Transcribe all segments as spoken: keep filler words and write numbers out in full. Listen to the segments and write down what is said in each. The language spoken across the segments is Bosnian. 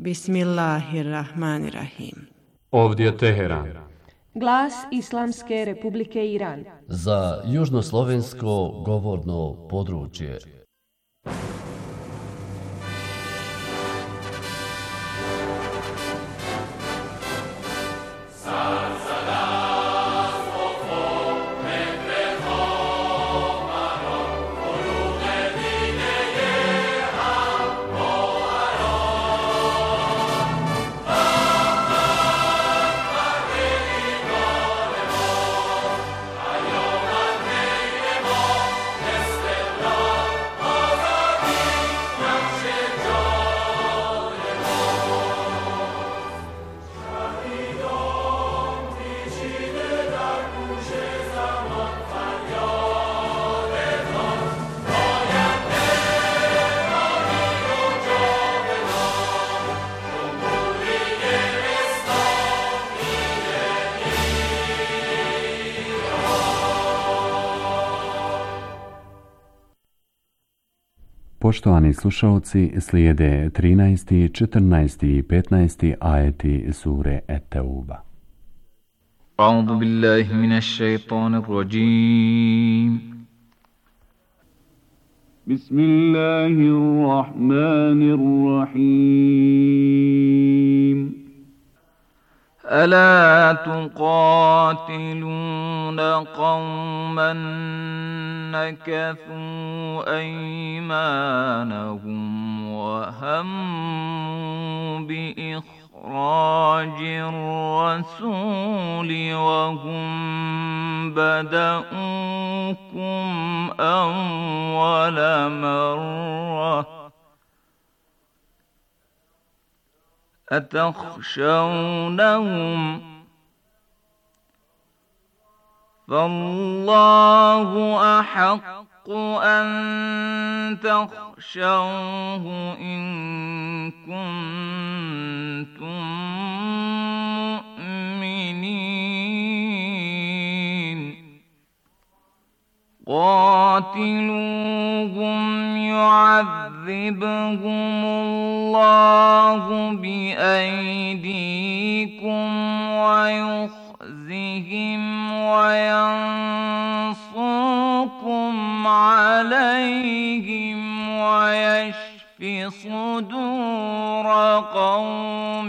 Bismillahirrahmanirrahim. Ovdje je Teheran. Glas Islamske Republike Iran. Za južnoslovensko govorno područje. Poštovani slušalci, slijede trinaesti, četrnaesti i petnaesti ajeti sure Et-Tauba. A'udhu billahi minash shaitanir rajim. Bismillahirrahmanirrahim. ألا تقاتلون قوما نكثوا أيمانهم وهموا بإخراج الرسول وهم بدؤوكم أول مرة أتخشونهم فالله أحق أن تخشوه إن كنتم مؤمنين قاتلوهم يعذبهم الله بأيديكم ويخزهم وينصركم عليهم ويشف صدور قوم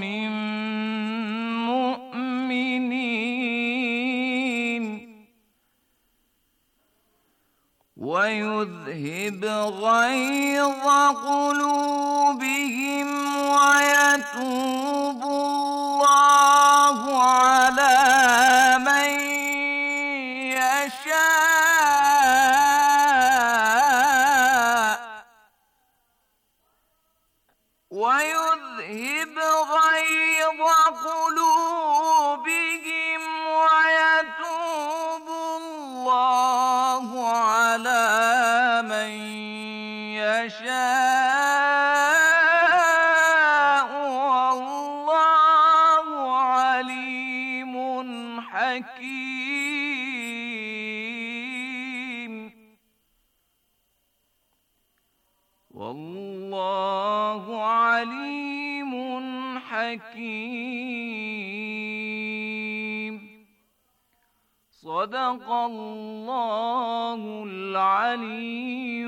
مؤمنين ويذهب غيظ قلوبهم ويتوب الله على من يشاء ويذهب غيظ قلوبهم ويتوب الله على من يشاء والله عليم حكيم والله عليم حكيم صدق الله العلي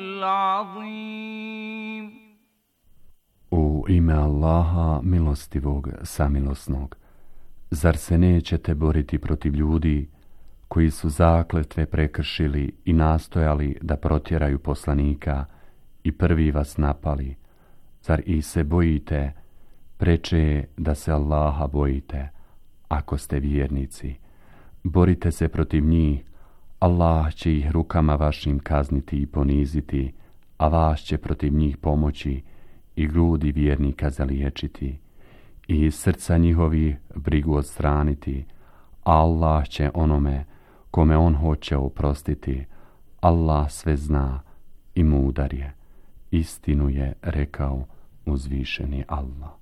العظيم. U ime Allaha milostivog samilosnog, zar se nećete boriti protiv ljudi koji su zakletve prekršili i nastojali da protjeraju poslanika i prvi vas napali? Zar i se bojite? Preče je da se Allaha bojite, ako ste vjernici. Borite se protiv njih, Allah će ih rukama vašim kazniti i poniziti, a vas će protiv njih pomoći i grudi vjernika zaliječiti i iz srca njihovi brigu odstraniti. Allah će onome kome on hoće oprostiti. Allah sve zna i mudar je. Istinu je rekao uzvišeni Allah.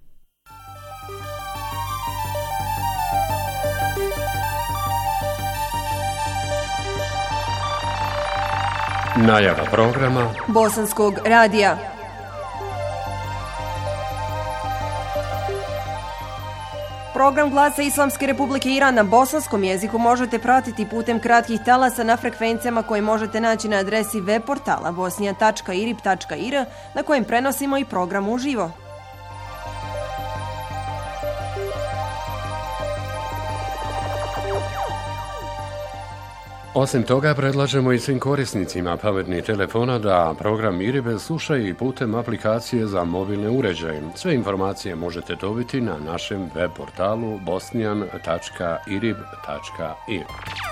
Najava programa Bosanskog radija. Program Glasa Islamske Republike Iran na bosanskom jeziku možete pratiti putem kratkih talasa na frekvencijama koje možete naći na adresi web portala bosnija tačka irib tačka ir na kojem prenosimo i program uživo. Osim toga, predlažemo i svim korisnicima pametnih telefona da program Iribe slušaju i putem aplikacije za mobilne uređaje. Sve informacije možete dobiti na našem web portalu bosnijan tačka irib tačka ir.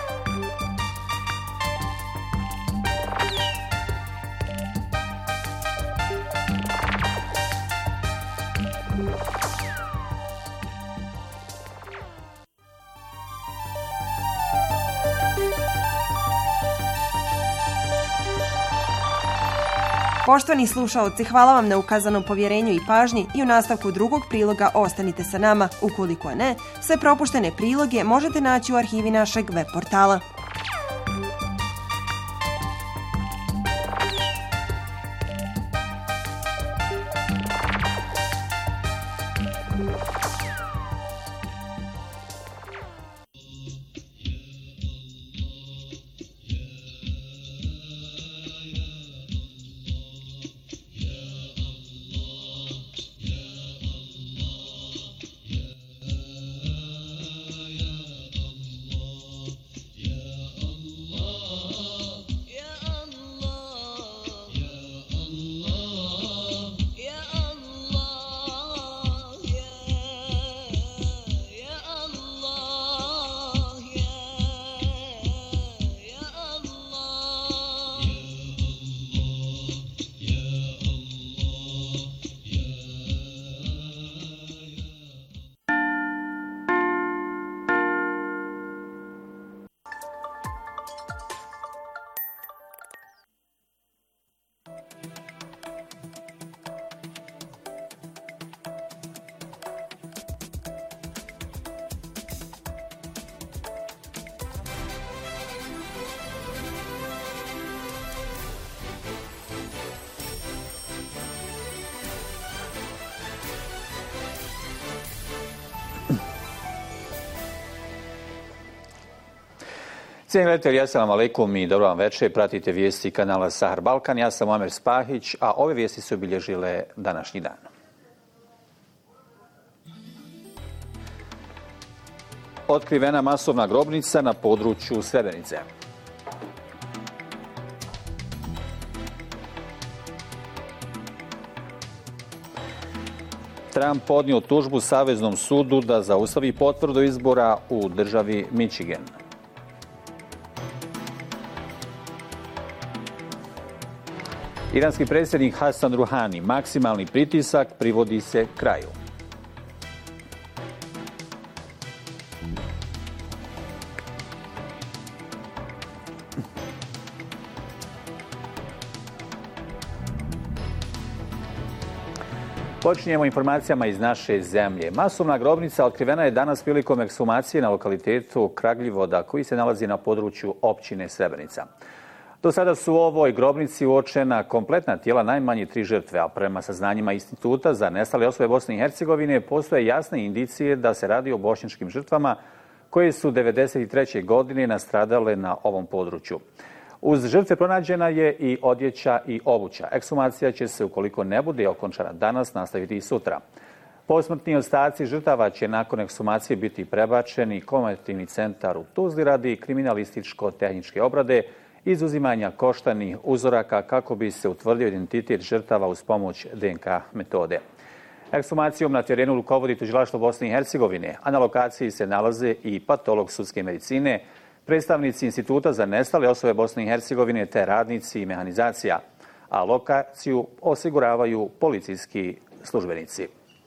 Poštovani slušaoci, hvala vam na ukazanom povjerenju i pažnji i u nastavku drugog priloga ostanite sa nama. Ukoliko ne, sve propuštene priloge možete naći u arhivi našeg web portala. Cijenjeni gledatelji, assalamu alaikum i dobro vam večer. Pratite vijesti kanala Sahar Balkan. Ja sam Omer Spahić, a ove vijesti su obilježile današnji dan. Otkrivena masovna grobnica na području Srebrenice. Trump podnio tužbu Saveznom sudu da zaustavi potvrdu izbora u državi Michigan. Iranski predsjednik Hasan Ruhani, maksimalni pritisak privodi se kraju. Počinjemo informacijama iz naše zemlje. Masovna grobnica otkrivena je danas prilikom ekshumacije na lokalitetu Kragljivoda, koji se nalazi na području općine Srebrenica. Do sada su u ovoj grobnici uočena kompletna tijela najmanje tri žrtve, a prema saznanjima Instituta za nestale osobe Bosne i Hercegovine postoje jasne indicije da se radi o bošnjačkim žrtvama koje su devedeset treće godine nastradale na ovom području. Uz žrtve pronađena je i odjeća i obuća. Ekshumacija će se, ukoliko ne bude okončana danas, nastaviti i sutra. Posmrtni ostaci žrtava će nakon ekshumacije biti prebačeni komemorativni centar u Tuzli radi kriminalističko-tehničke obrade izuzimanja koštanih uzoraka kako bi se utvrdio identitet žrtava uz pomoć de en ka metode. Ekshumacijom na terenu rukovodi Tužilaštvo Bosne i Hercegovine, a na lokaciji se nalaze i patolog sudske medicine, predstavnici Instituta za nestale osobe Bosne i Hercegovine te radnici i mehanizacija, a lokaciju osiguravaju policijski službenici.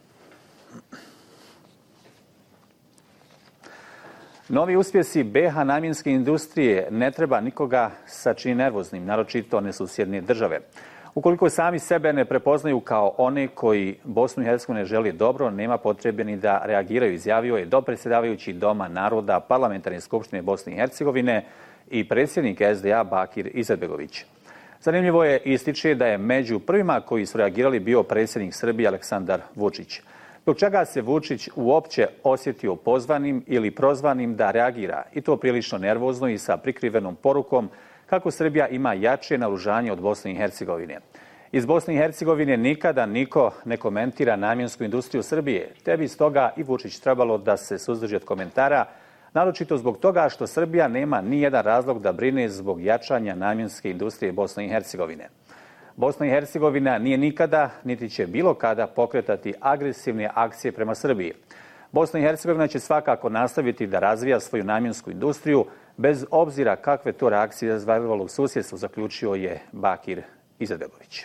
Novi uspjesi be ha namjenske industrije ne treba nikoga sačini nervoznim, naročito nesusjedne države. Ukoliko sami sebe ne prepoznaju kao one koji Bosnu i Hercegovinu želi dobro, nema potrebe ni da reagiraju, izjavio je dopredsjedavajući Doma naroda Parlamentarne skupštine Bosne i Hercegovine i predsjednik es de a Bakir Izetbegović. Zanimljivo je ističe da je među prvima koji su reagirali bio predsjednik Srbije Aleksandar Vučić. zbog čega se Vučić uopće osjetio pozvanim ili prozvanim da reagira, i to prilično nervozno i sa prikrivenom porukom kako Srbija ima jače naoružanje od Bosne i Hercegovine. Iz Bosne i Hercegovine nikada niko ne komentira namjensku industriju Srbije, te bi stoga i Vučić trebalo da se suzdrži od komentara, naročito zbog toga što Srbija nema ni jedan razlog da brine zbog jačanja namjenske industrije Bosne i Hercegovine. Bosna i Hercegovina nije nikada, niti će bilo kada pokretati agresivne akcije prema Srbiji. Bosna i Hercegovina će svakako nastaviti da razvija svoju namjensku industriju, bez obzira kakve to reakcije izazvalo u susjedstvu, zaključio je Bakir Izetbegović.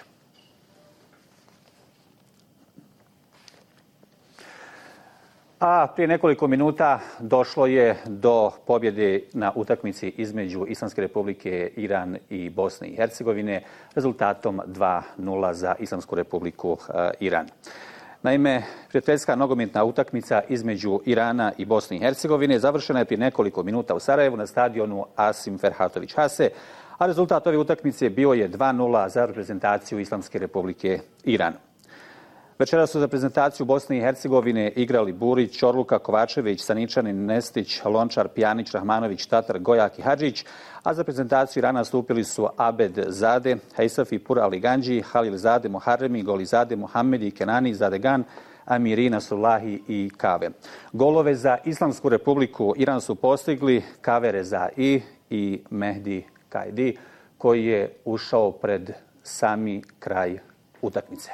A prije nekoliko minuta došlo je do pobjede na utakmici između Islamske republike Iran i Bosne i Hercegovine rezultatom dva nula za Islamsku republiku Iran. Naime, prijateljska nogometna utakmica između Irana i Bosne i Hercegovine završena je prije nekoliko minuta u Sarajevu na stadionu Asim Ferhatović Hase, a rezultat ove utakmice bio je dva nula za reprezentaciju Islamske republike Iran. Večera su za reprezentaciju Bosne i Hercegovine igrali Burić, Čorluka, Kovačević, Saničanin, Nestić, Lončar, Pjanić, Rahmanović, Tatar, Gojak i Hadžić, a za reprezentaciju Irana stupili su Abed Zade, Hejsafi Pur Ali Ganđi, Halil Zade Moharremi, Golizade Mohamedi, Kenani Zadegan, Amiri Nasrullahi i Kave. Golove za Islamsku republiku Iran su postigli Kave Rezai i Mehdi Kajdi, koji je ušao pred sami kraj utakmice.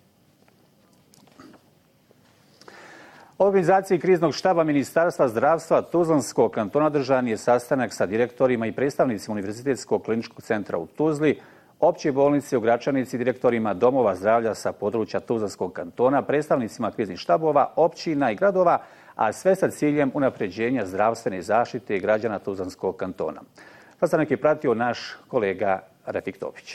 U organizaciji kriznog štaba Ministarstva zdravstva Tuzlanskog kantona održan je sastanak sa direktorima i predstavnicima Univerzitetskog kliničkog centra u Tuzli, opće bolnice u Gračanici, direktorima domova zdravlja sa područja Tuzlanskog kantona, predstavnicima kriznih štabova, općina i gradova, a sve sa ciljem unapređenja zdravstvene zaštite građana Tuzlanskog kantona. Sastanak je pratio naš kolega Refik Topić.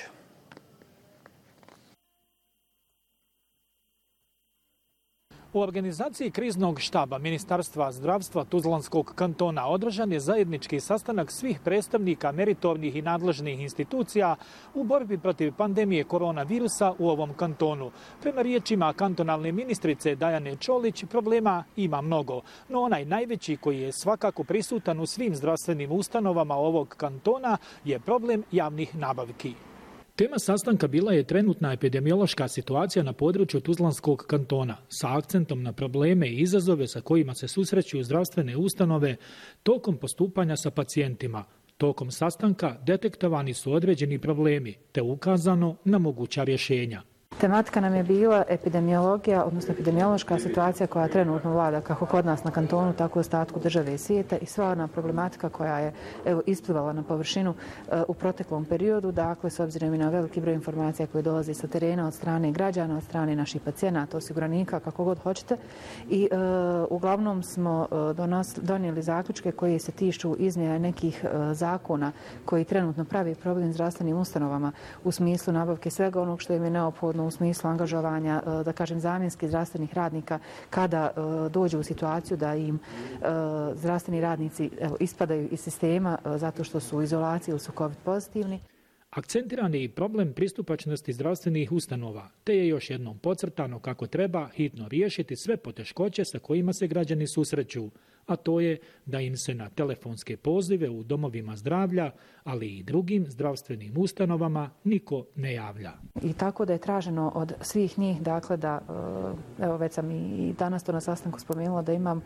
U organizaciji kriznog štaba Ministarstva zdravstva Tuzlanskog kantona održan je zajednički sastanak svih predstavnika meritornih i nadležnih institucija u borbi protiv pandemije koronavirusa u ovom kantonu. Prema riječima kantonalne ministrice Dajane Čolić, problema ima mnogo, no onaj najveći koji je svakako prisutan u svim zdravstvenim ustanovama ovog kantona je problem javnih nabavki. Tema sastanka bila je trenutna epidemiološka situacija na području Tuzlanskog kantona, sa akcentom na probleme i izazove sa kojima se susreću zdravstvene ustanove tokom postupanja sa pacijentima. Tokom sastanka detektovani su određeni problemi, te ukazano na moguća rješenja. Tematika nam je bila epidemiologija, odnosno epidemiološka situacija koja trenutno vlada kako kod nas na kantonu, tako i u ostatku države i svijeta i sva ona problematika koja je evo, isplivala na površinu uh, u proteklom periodu. Dakle, s obzirom i na veliki broj informacija koje dolaze sa terena od strane građana, od strane naših pacijenata, osiguranika, kako god hoćete. I uh, uglavnom smo uh, donos, donijeli zaključke koji se tiču izmjena nekih uh, zakona koji trenutno pravi problem zdravstvenim ustanovama u smislu nabavke svega onog što im je neophodno u smislu angažovanja, da kažem, zamjenskih zdravstvenih radnika kada dođu u situaciju da im zdravstveni radnici evo, ispadaju iz sistema zato što su u izolaciji ili su COVID pozitivni. Akcentiran je i problem pristupačnosti zdravstvenih ustanova, te je još jednom podcrtano kako treba hitno riješiti sve poteškoće sa kojima se građani susreću, a to je da im se na telefonske pozive u domovima zdravlja, ali i drugim zdravstvenim ustanovama niko ne javlja. I tako da je traženo od svih njih, dakle da, evo već sam i danas to na sastanku spomenula, da imam,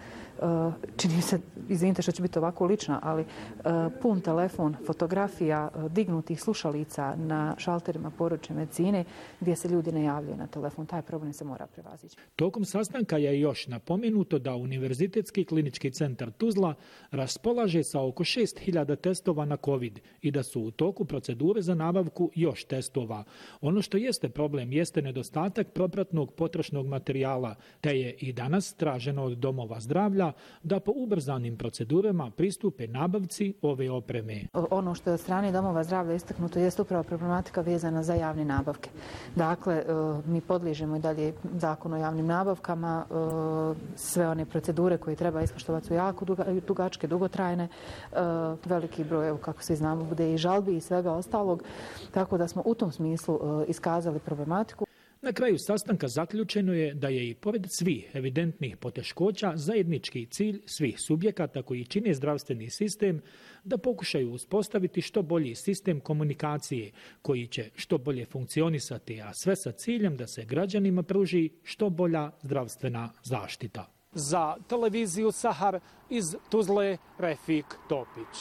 čini mi se, izvinite što će biti ovako lična, ali pun telefon, fotografija dignutih slušalica na šalterima područja medicine gdje se ljudi ne javljaju na telefon. Taj problem se mora prevazići. Tokom sastanka je još napomenuto da Univerzitetski klinički centar Tuzla raspolaže sa oko šest hiljada testova na COVID i da su u toku procedure za nabavku još testova. Ono što jeste problem jeste nedostatak propratnog potrošnog materijala, te je i danas traženo od domova zdravlja da po ubrzanim procedurama pristupe nabavci ove opreme. Ono što je od strane domova zdravlja istaknuto jeste upravo problematika vezana za javne nabavke. Dakle, mi podliježemo i dalje zakon o javnim nabavkama, sve one procedure koje treba ispoštovati su jako dugačke, dugotrajne, veliki broj, evo, kako se znamo, bude i žalbi i svega ostalog, tako da smo u tom smislu iskazali problematiku. Na kraju sastanka zaključeno je da je i pored svih evidentnih poteškoća zajednički cilj svih subjekata koji čine zdravstveni sistem da pokušaju uspostaviti što bolji sistem komunikacije koji će što bolje funkcionisati, a sve sa ciljem da se građanima pruži što bolja zdravstvena zaštita. Za televiziju Sahar iz Tuzle, Refik Topić.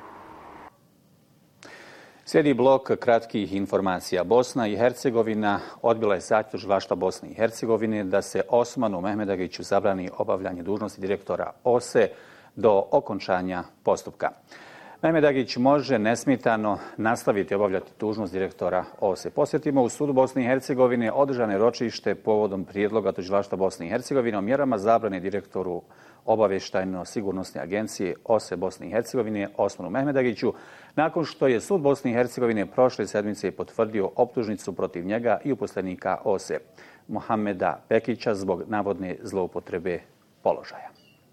Slijedi blok kratkih informacija. Bosna i Hercegovina odbila je zahtjev Tužilaštva Bosne i Hercegovine da se Osmanu Mehmedagiću zabrani obavljanje dužnosti direktora O S E do okončanja postupka. Mehmedagić može nesmetano nastaviti obavljati dužnost direktora O S E. Posjetimo, u sudu Bosne i Hercegovine održano je ročište povodom prijedloga Tužilaštva Bosne i Hercegovine o mjerama zabrane direktoru obavještajno-sigurnosne agencije O S E Bosne i Hercegovine Osmanu Mehmedagiću, nakon što je sud Bosne i Hercegovine prošle sedmice potvrdio optužnicu protiv njega i uposlenika O S E Mohameda Pekića zbog navodne zloupotrebe položaja.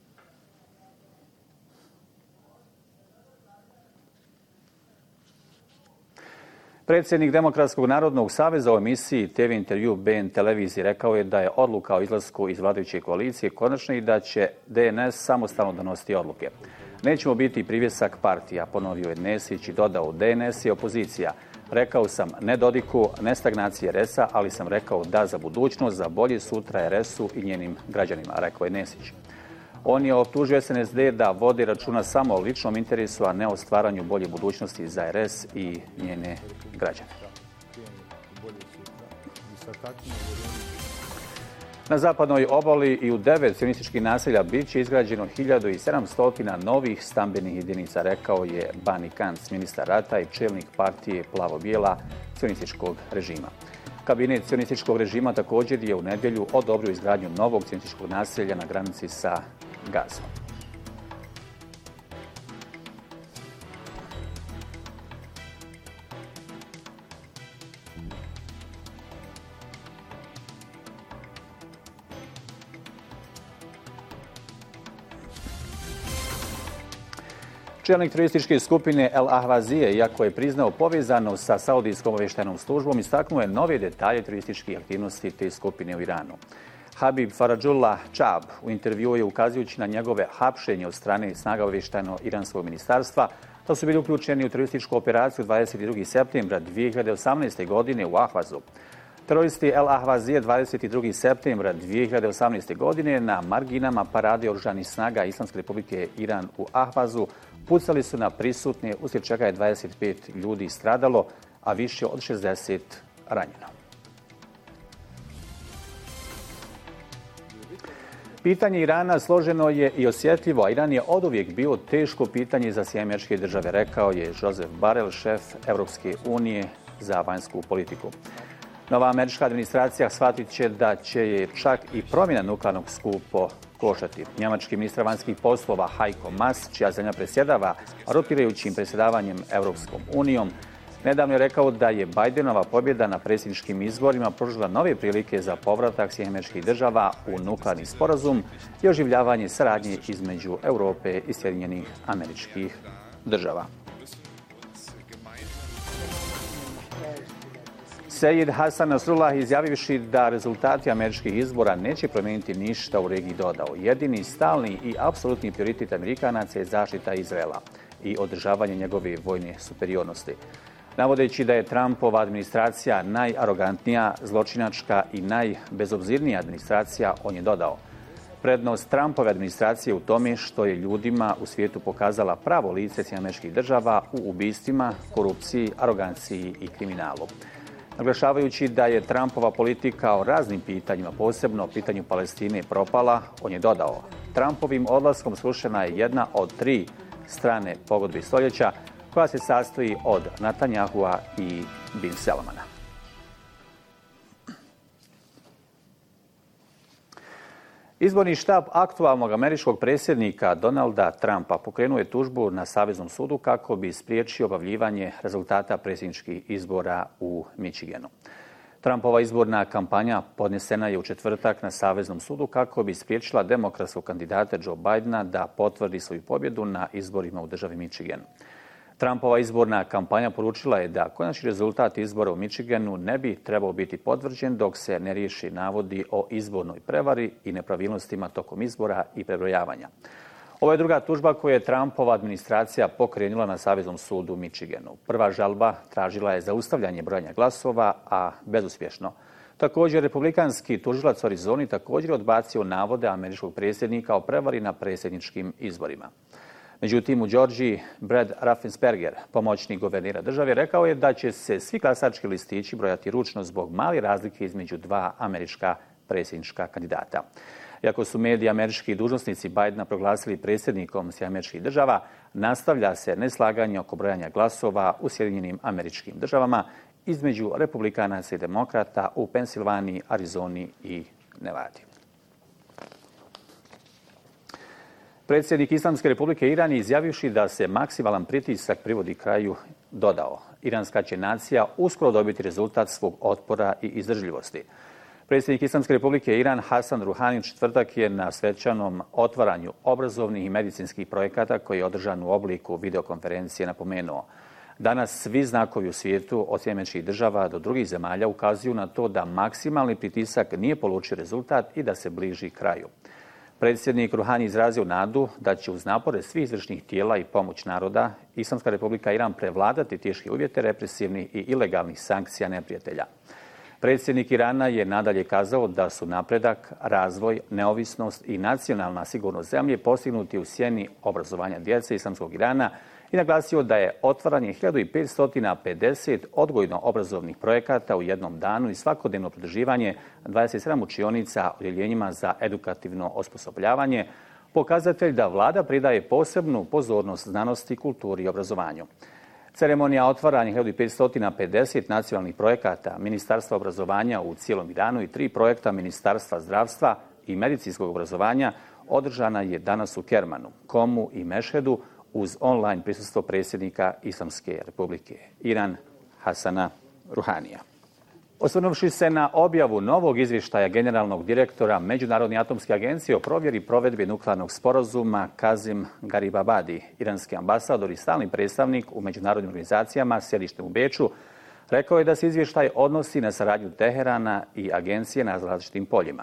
Predsjednik Demokratskog narodnog saveza u emisiji T V intervju B N televiziji rekao je da je odluka o izlasku iz vladajuće koalicije konačna i da će D N S samostalno donositi odluke. Nećemo biti privjesak partija, ponovio je Nesić i dodao, D N S je opozicija. Rekao sam ne Dodiku, ne stagnaciji R S-a, ali sam rekao da za budućnost, za bolje sutra R S-u i njenim građanima, rekao je Nesić. On je optužio S N S D da vodi računa samo o ličnom interesu, a ne o stvaranju bolje budućnosti za R S i njene građane. Na zapadnoj obali i u devet sionističkih naselja bit će izgrađeno hiljadu sedamsto novih stambenih jedinica, rekao je Bani Kanc, ministar rata i čelnik partije Plavo-bijela sionističkog režima. Kabinet sionističkog režima također je u nedjelju odobrio izgradnju novog sionističkog naselja na granici sa Gazom. Čelnik terorističke skupine El Ahvazije, iako je priznao povezano sa Saudijskom obavještajnom službom, istaknuo je nove detalje terorističkih aktivnosti te skupine u Iranu. Habib Faradžullah Čab u intervjuu je, ukazujući na njegove hapšenje od strane snaga obavještajno-iranskog ministarstva, da su bili uključeni u terorističku operaciju dvadeset drugog septembra dvije hiljade osamnaeste. godine u Ahvazu. Teroristi El Ahvazije dvadeset drugog septembra dvije hiljade osamnaeste. godine na marginama parade oružanih snaga Islamske republike Iran u Ahvazu pucali su na prisutne, uslijed čega je dvadeset pet ljudi stradalo, a više od šezdeset ranjeno. Pitanje Irana složeno je i osjetljivo, a Iran je oduvijek bio teško pitanje za Sjedinjene Američke Države, rekao je Joseph Borrell, šef Europske unije za vanjsku politiku. Nova američka administracija shvatit će da će je čak i promjena nuklearnog skupo koštati. Njemački ministar vanjskih poslova Heiko Maas, čija zemlja predsjedava rotirajućim predsjedavanjem Europskom unijom, nedavno je rekao da je Bajdenova pobjeda na predsjedničkim izborima pružila nove prilike za povratak Sjedinjenih Američkih Država u nuklearni sporazum i oživljavanje saradnje između Europe i Sjedinjenih Američkih Država. Sejid Hasan Nasrullah, izjavivši da rezultati američkih izbora neće promijeniti ništa u regiji, dodao: jedini stalni i apsolutni prioritet Amerikanaca je zaštita Izraela i održavanje njegove vojne superiornosti. Navodeći da je Trumpova administracija najarogantnija, zločinačka i najbezobzirnija administracija, on je dodao: prednost Trumpove administracije u tome što je ljudima u svijetu pokazala pravo lice Sjedinjenih Američkih Država u ubistvima, korupciji, aroganciji i kriminalu. Naglašavajući da je Trumpova politika o raznim pitanjima, posebno o pitanju Palestine, propala, on je dodao: Trumpovim odlaskom srušena je jedna od tri strane pogodbe stoljeća, koja se sastoji od Netanjahua i Bin Salmana. Izborni štab aktualnog američkog predsjednika Donalda Trumpa pokrenuo je tužbu na Saveznom sudu kako bi spriječio objavljivanje rezultata predsjedničkih izbora u Michiganu. Trumpova izborna kampanja podnesena je u četvrtak na Saveznom sudu kako bi spriječila demokratskog kandidata Joe Bidena da potvrdi svoju pobjedu na izborima u državi Michigan. Trumpova izborna kampanja poručila je da konačni rezultat izbora u Michiganu ne bi trebao biti potvrđen dok se ne riješi navodi o izbornoj prevari i nepravilnostima tokom izbora i prebrojavanja. Ovo je druga tužba koju je Trumpova administracija pokrenula na Saveznom sudu u Michiganu. Prva žalba tražila je zaustavljanje brojanja glasova, a bezuspješno. Također, republikanski tužilac u Arizoni također je odbacio navode američkog predsjednika o prevari na predsjedničkim izborima. Međutim, u Georgiji Brad Raffensperger, pomoćnik guvernera države, rekao je da će se svi glasački listići brojati ručno zbog male razlike između dva američka predsjednička kandidata. Iako su mediji američki dužnosnici Bidena proglasili predsjednikom Sjedinjenih Američkih Država, nastavlja se neslaganje oko brojanja glasova u Sjedinjenim Američkim Državama između republikanaca i demokrata u Pensilvaniji, Arizoni i Nevadi. Predsjednik Islamske republike Iran je izjavivši da se maksimalan pritisak privodi kraju dodao: iranska će nacija uskoro dobiti rezultat svog otpora i izdržljivosti. Predsjednik Islamske republike Iran Hasan Ruhani četvrtak je na svečanom otvaranju obrazovnih i medicinskih projekata koji je održan u obliku videokonferencije napomenuo: danas svi znakovi u svijetu od Sjedinjenih Američkih Država do drugih zemalja ukazuju na to da maksimalni pritisak nije polučio rezultat i da se bliži kraju. Predsjednik Ruhani izrazio nadu da će uz napore svih izvršnih tijela i pomoć naroda Islamska republika Iran prevladati teške uvjete represivnih i ilegalnih sankcija neprijatelja. Predsjednik Irana je nadalje kazao da su napredak, razvoj, neovisnost i nacionalna sigurnost zemlje postignuti u sjeni obrazovanja djece Islamskog Irana i naglasio da je otvaranje hiljadu petsto pedeset odgojno-obrazovnih projekata u jednom danu i svakodnevno pridruživanje dvadeset sedam učionica odjeljenjima za edukativno osposobljavanje pokazatelj da vlada pridaje posebnu pozornost znanosti, kulturi i obrazovanju. Ceremonija otvaranja hiljadu petsto pedeset nacionalnih projekata Ministarstva obrazovanja u cijelom Iranu i tri projekta Ministarstva zdravstva i medicinskog obrazovanja održana je danas u Kermanu, Komu i Mešhedu uz online prisustvo predsjednika Islamske republike Iran Hasana Ruhanija. Osvrnuvši se na objavu novog izvještaja generalnog direktora Međunarodne atomske agencije o provjeri provedbe nuklearnog sporazuma Kazim Garibabadi, iranski ambasador i stalni predstavnik u međunarodnim organizacijama s sjedištem u Beču, rekao je da se izvještaj odnosi na saradnju Teherana i agencije na različitim poljima.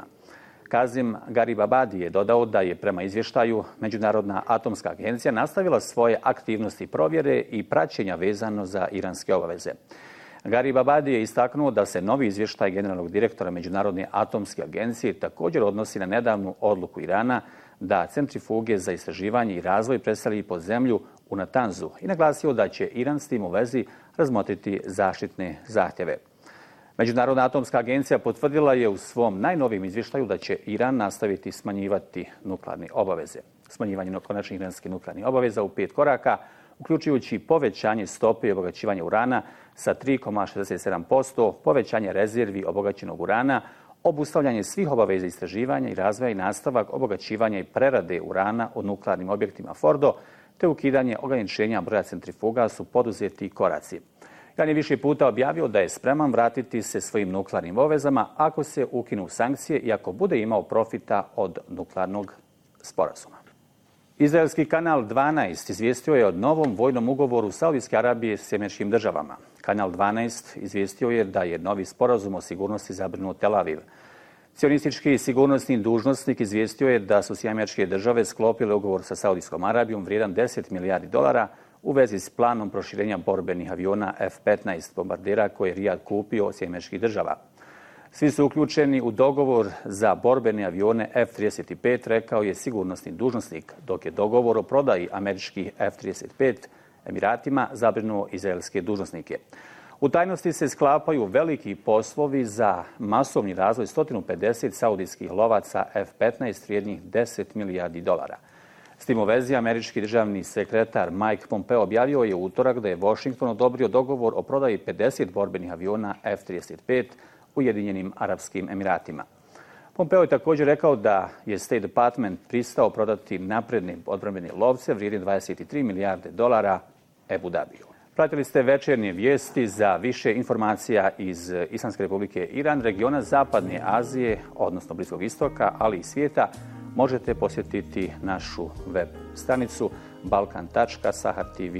Kazim Garibabadi je dodao da je prema izvještaju Međunarodna atomska agencija nastavila svoje aktivnosti provjere i praćenja vezano za iranske obaveze. Garibabadi je istaknuo da se novi izvještaj generalnog direktora Međunarodne atomske agencije također odnosi na nedavnu odluku Irana da centrifuge za istraživanje i razvoj preseli pod zemlju u Natanzu i naglasio da će Iran s tim u vezi razmotriti zaštitne zahtjeve. Međunarodna atomska agencija potvrdila je u svom najnovijem izvještaju da će Iran nastaviti smanjivati nuklearne obaveze. Smanjivanje konačnih iranskih nuklearnih obaveza u pet koraka, uključujući povećanje stope i obogaćivanja urana sa tri zarez šezdeset sedam posto, povećanje rezervi obogaćenog urana, obustavljanje svih obaveza istraživanja i razvoja i nastavak obogaćivanja i prerade urana u nuklearnim objektima Fordo, te ukidanje ograničenja broja centrifuga su poduzeti koraci. Iran je više puta objavio da je spreman vratiti se svojim nuklearnim obavezama ako se ukinu sankcije i ako bude imao profita od nuklearnog sporazuma. Izraelski kanal dvanaest izvijestio je o novom vojnom ugovoru Saudijske Arabije s Američkim Državama. Kanal dvanaest izvijestio je da je novi sporazum o sigurnosti zabrinuo Tel Aviv. Cionistički sigurnosni dužnosnik izvijestio je da su Sjedinjene Američke Države sklopile ugovor sa Saudijskom Arabijom vrijedan deset milijardi dolara u vezi s planom proširenja borbenih aviona F petnaest bombardera koje je Rijad kupio od Sjedinjenih Američkih Država. Svi su uključeni u dogovor za borbene avione F trideset pet, rekao je sigurnosni dužnosnik, dok je dogovor o prodaji američkih F trideset pet Emiratima zabrinuo izraelske dužnosnike. U tajnosti se sklapaju veliki poslovi za masovni razvoj sto pedeset saudijskih lovaca F petnaest vrijednih deset milijardi dolara. S tim u vezi američki državni sekretar Mike Pompeo objavio je u utorak da je Washington odobrio dogovor o prodaji pedeset borbenih aviona F trideset pet Ujedinjenim Arapskim Emiratima. Pompeo je također rekao da je State Department pristao prodati napredne odbrambene lovce vrijedne dvadeset tri milijarde dolara Abu Dhabiju. Pratili ste večernje vijesti. Za više informacija iz Islamske republike Iran, regiona Zapadne Azije, odnosno Bliskog istoka, ali i svijeta, možete posjetiti našu web stranicu balkan tačka sahar tv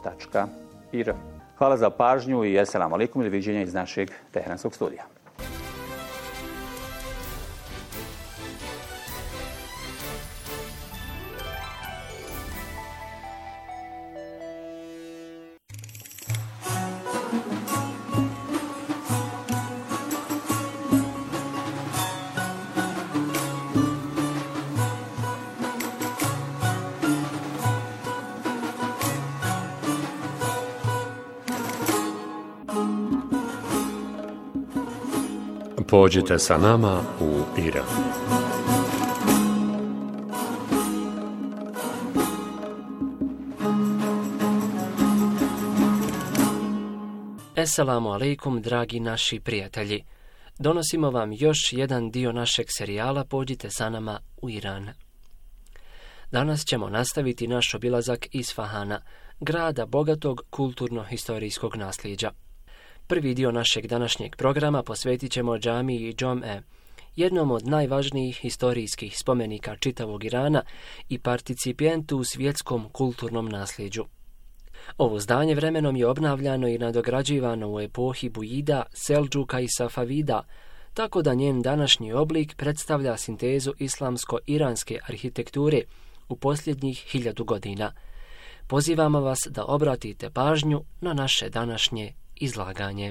tačka i r. Hvala za pažnju i eselamu alaikum ili viđenja iz našeg Teheranskog studija. Pođite sa nama u Iran. Esselamu alaikum, dragi naši prijatelji. Donosimo vam još jedan dio našeg serijala Pođite sa nama u Iran. Danas ćemo nastaviti naš obilazak Isfahana, grada bogatog kulturno-historijskog nasljeđa. Prvi dio našeg današnjeg programa posvetit ćemo džamiji Džome, jednom od najvažnijih historijskih spomenika čitavog Irana i participijentu u svjetskom kulturnom nasljeđu. Ovo zdanje vremenom je obnavljano i nadograđivano u epohi Bujida, Seldžuka i Safavida, tako da njen današnji oblik predstavlja sintezu islamsko-iranske arhitekture u posljednjih hiljadu godina. Pozivamo vas da obratite pažnju na naše današnje izlaganje.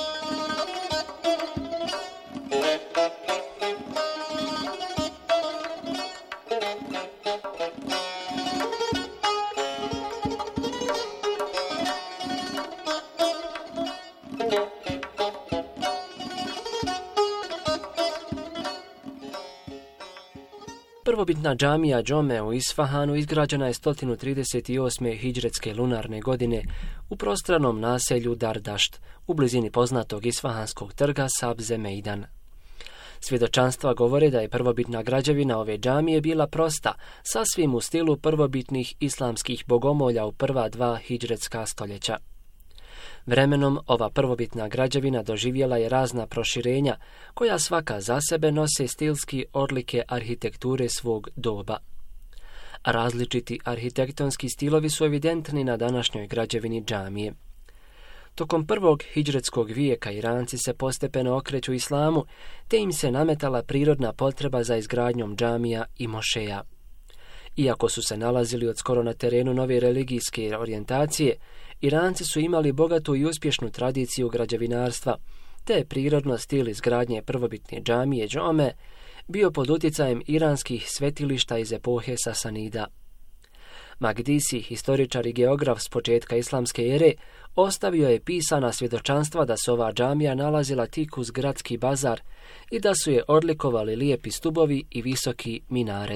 Prvobitna džamija Džome u Isfahanu izgrađena je sto trideset osme hidžretske lunarne godine u prostranom naselju Dardašt, u blizini poznatog isfahanskog trga Sabze Mejdan. Svjedočanstva govore da je prvobitna građevina ove džamije bila prosta, sasvim u stilu prvobitnih islamskih bogomolja u prva dva hidžretska stoljeća. Vremenom ova prvobitna građevina doživjela je razna proširenja, koja svaka za sebe nose stilski odlike arhitekture svog doba. Različiti arhitektonski stilovi su evidentni na današnjoj građevini džamije. Tokom prvog hidžretskog vijeka Iranci se postepeno okreću islamu, te im se nametala prirodna potreba za izgradnjom džamija i mošeja. Iako su se nalazili od skoro na terenu nove religijske orijentacije, Iranci su imali bogatu i uspješnu tradiciju građevinarstva, te je prirodno stil izgradnje prvobitne džamije Džome bio pod utjecajem iranskih svetilišta iz epohe Sasanida. Magdisi, historičar i geograf s početka islamske ere, ostavio je pisana svjedočanstva da se ova džamija nalazila tik uz gradski bazar i da su je odlikovali lijepi stubovi i visoki minaret.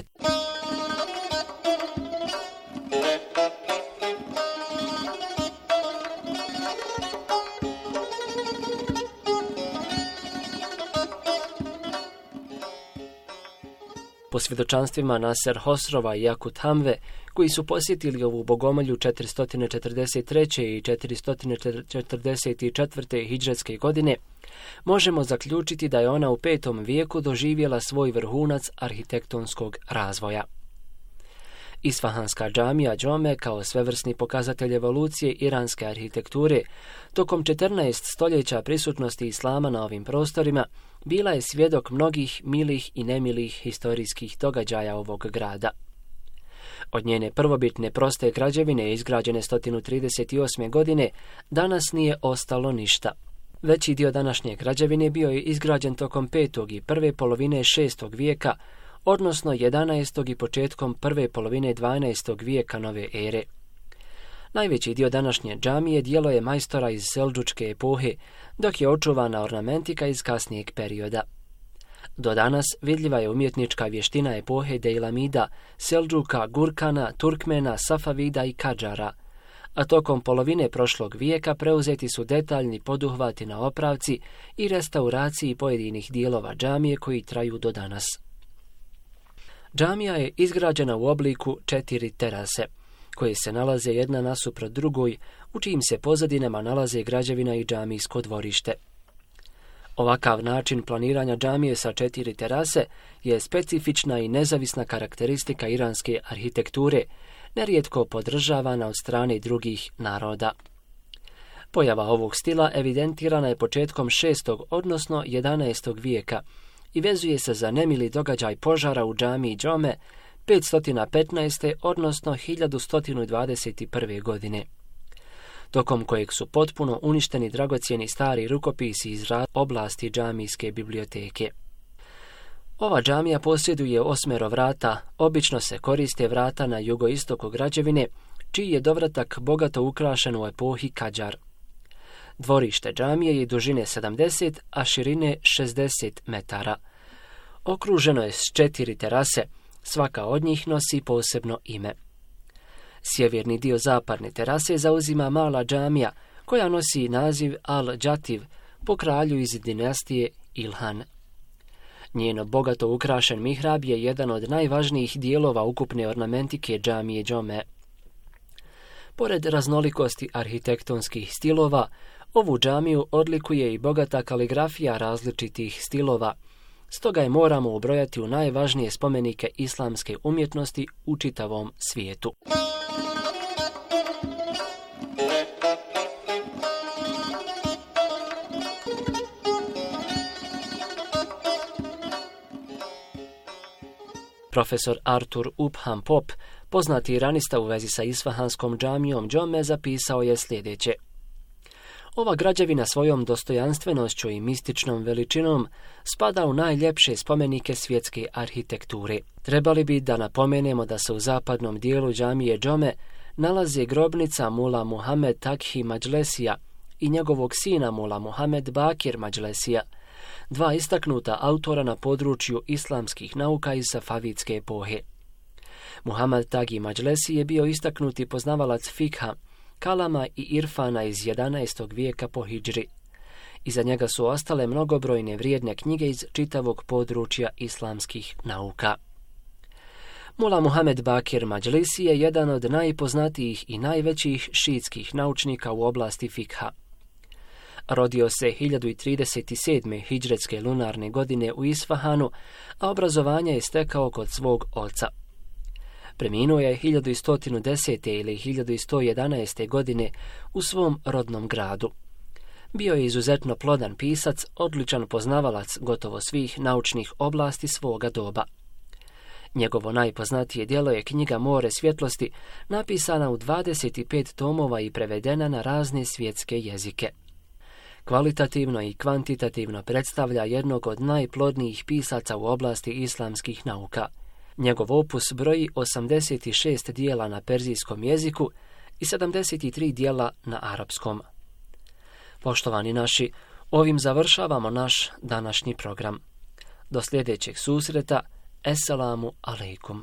Po svjedočanstvima Naser Hosrova i Jakut Hamve, koji su posjetili ovu bogomolju četiristo četrdeset treće i četiristo četrdeset četvrte hidžretske godine, možemo zaključiti da je ona u petom vijeku doživjela svoj vrhunac arhitektonskog razvoja. Isfahanska džamija Džome kao svevrsni pokazatelj evolucije iranske arhitekture tokom četrnaest stoljeća prisutnosti islama na ovim prostorima bila je svjedok mnogih milih i nemilih historijskih događaja ovog grada. Od njene prvobitne proste građevine izgrađene sto trideset osme godine danas nije ostalo ništa. Veći dio današnje građevine bio je izgrađen tokom petog i prve polovine šestog vijeka, odnosno jedanaestog i početkom prve polovine dvanaestog vijeka nove ere. Najveći dio današnje džamije djelo je majstora iz seldžučke epohe, dok je očuvana ornamentika iz kasnijeg perioda. Do danas vidljiva je umjetnička vještina epohe Dejlamida, Seldžuka, Gurkana, Turkmena, Safavida i Kadžara, a tokom polovine prošlog vijeka preuzeti su detaljni poduhvati na opravci i restauraciji pojedinih dijelova džamije koji traju do danas. Džamija je izgrađena u obliku četiri terase, koje se nalaze jedna nasuprot drugoj, u čijim se pozadinama nalaze građevina i džamijsko dvorište. Ovakav način planiranja džamije sa četiri terase je specifična i nezavisna karakteristika iranske arhitekture, nerijetko podržavana od strane drugih naroda. Pojava ovog stila evidentirana je početkom šestog odnosno jedanaestog vijeka i vezuje se za nemili događaj požara u džamiji Džome petsto petnaeste odnosno hiljadu sto dvadeset prve. godine, tokom kojeg su potpuno uništeni dragocjeni stari rukopisi iz oblasti džamijske biblioteke. Ova džamija posjeduje osmero vrata, obično se koriste vrata na jugoistoku građevine, čiji je dovratak bogato ukrašen u epohi Kadžar. Dvorište džamije je dužine sedamdeset, a širine šezdeset metara. Okruženo je s četiri terase, svaka od njih nosi posebno ime. Sjeverni dio zapadne terase zauzima mala džamija, koja nosi naziv Al-Džativ, po kralju iz dinastije Ilhan. Njeno bogato ukrašen mihrab je jedan od najvažnijih dijelova ukupne ornamentike džamije Džome. Pored raznolikosti arhitektonskih stilova, ovu džamiju odlikuje i bogata kaligrafija različitih stilova, stoga je moramo ubrojati u najvažnije spomenike islamske umjetnosti u čitavom svijetu. Profesor Arthur Upham Pop, poznati iranista u vezi sa isfahanskom džamijom Džome, zapisao je sljedeće. Ova građevina svojom dostojanstvenošću i mističnom veličinom spada u najljepše spomenike svjetske arhitekture. Trebali bi da napomenemo da se u zapadnom dijelu džamije Džome nalazi grobnica Mula Muhammed Takhi Mađlesija i njegovog sina Mula Muhammed Bakir Mađlesija, dva istaknuta autora na području islamskih nauka iz safavitske epohe. Muhammed Tagi Mađlesi je bio istaknuti poznavalac fikha, kalama i irfana iz jedanaestog vijeka po hidžri. Iza njega su ostale mnogobrojne vrijedne knjige iz čitavog područja islamskih nauka. Mula Muhammed Bakir Mađlesi je jedan od najpoznatijih i najvećih šiitskih naučnika u oblasti fikha. Rodio se hiljadu trideset sedme. hidžretske lunarne godine u Isfahanu, a obrazovanje je stekao kod svog oca. Preminuo je hiljadu sto desete. ili hiljadu sto jedanaeste. godine u svom rodnom gradu. Bio je izuzetno plodan pisac, odličan poznavalac gotovo svih naučnih oblasti svoga doba. Njegovo najpoznatije djelo je knjiga More svjetlosti, napisana u dvadeset pet tomova i prevedena na razne svjetske jezike. Kvalitativno i kvantitativno predstavlja jednog od najplodnijih pisaca u oblasti islamskih nauka. Njegov opus broji osamdeset šest dijela na perzijskom jeziku i sedamdeset tri dijela na arapskom. Poštovani naši, ovim završavamo naš današnji program. Do sljedećeg susreta, Esselamu alaikum.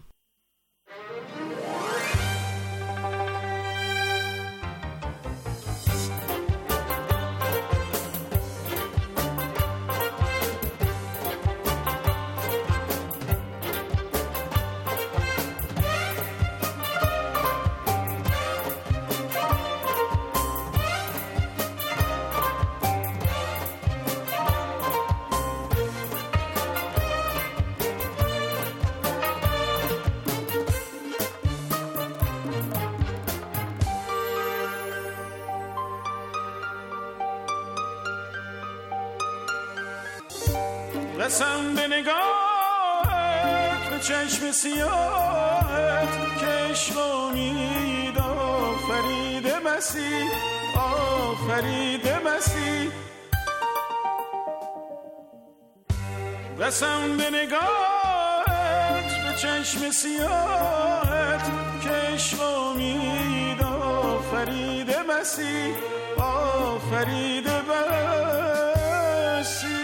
قسم به نگاهت به چشم سیاهت که عشق امید آفرید مسیح آفرید مسیح قسم به نگاهت به چشم سیاهت که عشق امید آفرید مسیح آفرید مسیح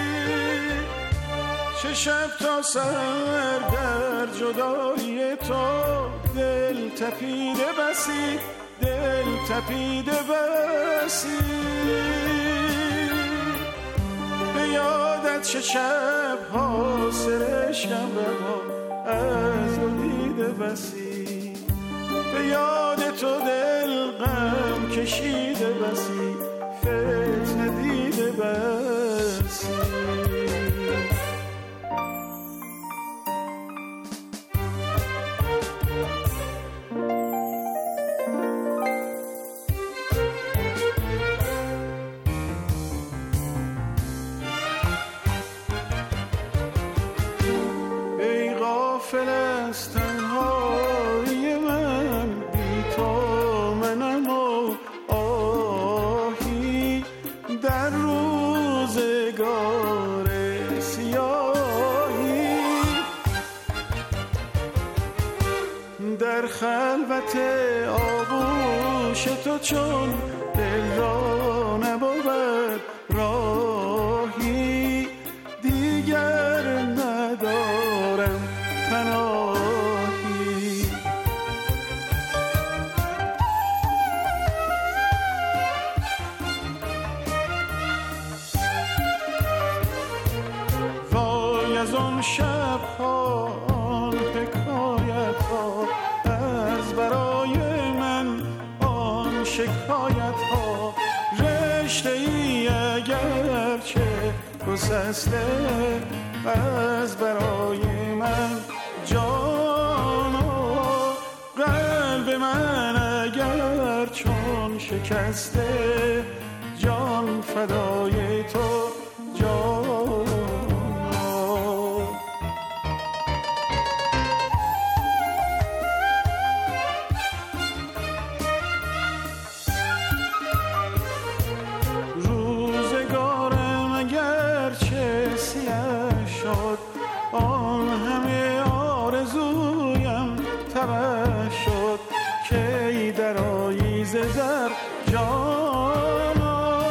چه شب تا سر در جدایی تو دل تپیده بسی دل تپیده بسی به یادت چه شب ها سرشکم رها از دو دیده بسی به یاد تو دل غم کشیده بسی فتنه دیده بسی thank you از تنهایی من بی تو منم و آهی در روزگار سیاهی در خلوت آغوش تو چون دل را نبود راهی دیگر ندارم پناهی وای از آن شب‌ها آن حکایت‌ها از برای من آن شکایت‌ها رشته‌ای اگرچه گسسته از برای من جانا قلب من اگر چون شکسته جان فدای تو جانا روزگارم اگرچه سیاه شد آن همه آرزویم تبه شد کی درآیی ز در جانا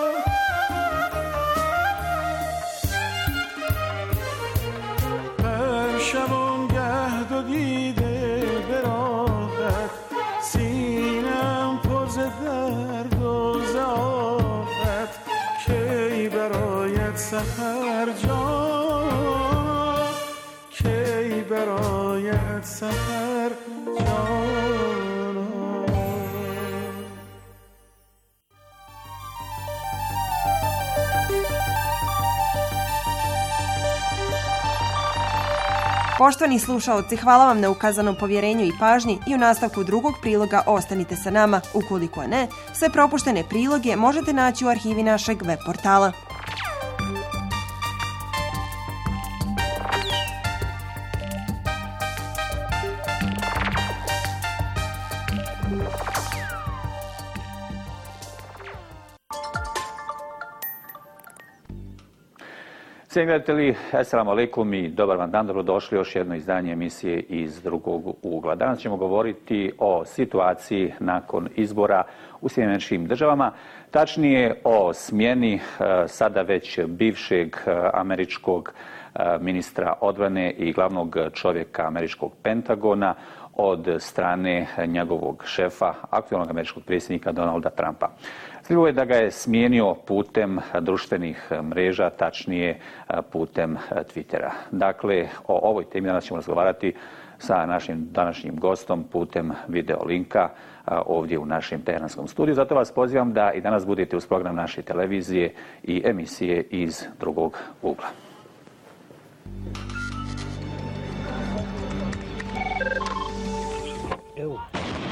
هر شبانگه دو دیده به راحت سینه‌ام پر ز درد و ز آفت کی برآید سحر جانا کی برآید سحر جانا Poštovani slušaoci, hvala vam na ukazanom povjerenju i pažnji i u nastavku drugog priloga ostanite sa nama. Ukoliko ne, sve propuštene priloge možete naći u arhivi našeg web portala. Cijenjeni gledatelji, assalamu alaikum i dobar vam dan, dobrodošli još jedno izdanje emisije iz drugog ugla. Danas ćemo govoriti o situaciji nakon izbora u Sjedinjenim Američkim Državama, tačnije o smjeni sada već bivšeg američkog ministra odbrane i glavnog čovjeka američkog Pentagona od strane njegovog šefa, aktualnog američkog predsjednika Donalda Trumpa. Zanimljivo je da ga je smijenio putem društvenih mreža, tačnije putem Twittera. Dakle, o ovoj temi danas ćemo razgovarati sa našim današnjim gostom putem video linka ovdje u našem teheranskom studiju. Zato vas pozivam da i danas budete uz program naše televizije i emisije iz drugog ugla. Evo.